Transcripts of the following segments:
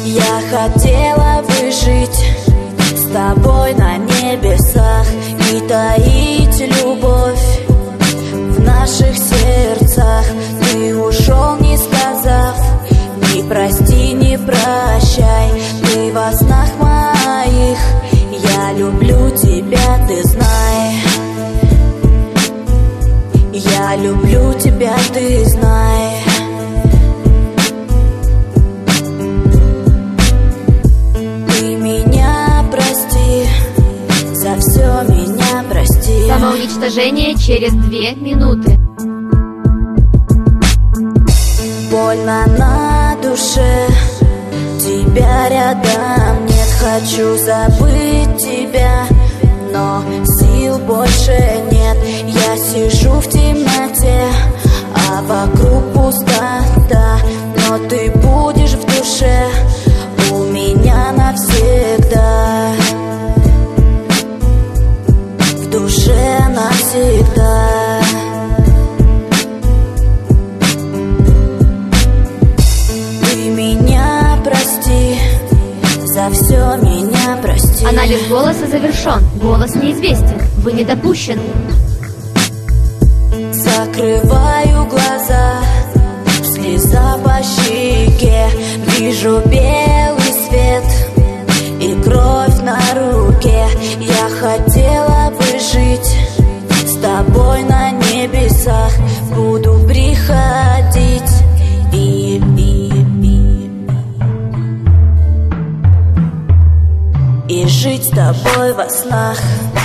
Я хотела бы жить с тобой на небесах и таить любовь в наших сердцах. Ты ушел, не сказав ни прости, ни прощай. Ты во снах моих, я люблю тебя, ты знай. Я люблю тебя, ты знай. Ты меня прости, за все меня прости. Самоуничтожение через 2 минуты. Больно на душе, тебя рядом нет. Хочу забыть тебя, но сил больше нет. Я сижу в темноте, а вокруг пустота. Но ты будешь в душе у меня навсегда. В душе навсегда. Ты меня прости, за все меня прости. Анализ голоса завершен. Голос неизвестен. Вы не допущены. Закрываю глаза, слеза по щеке. Вижу белый свет и кровь на руке. Я хотела бы жить с тобой на небесах. Буду приходить и жить с тобой во снах.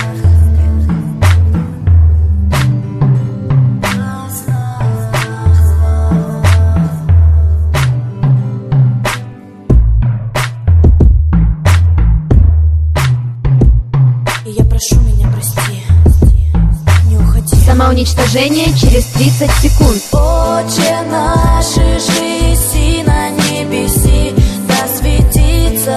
И я прошу меня прости, не уходи. Самоуничтожение через 30 секунд. Отче наш, жиси на небеси, да светится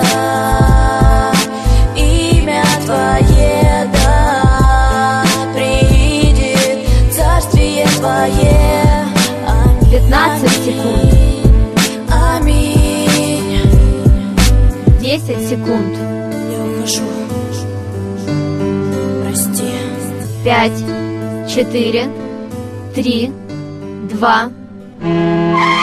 имя Твое, да приидет царствие Твое. Аминь. 15 секунд. Аминь. 10 секунд. Я ухожу. Прости. 5, 4, 3, 2.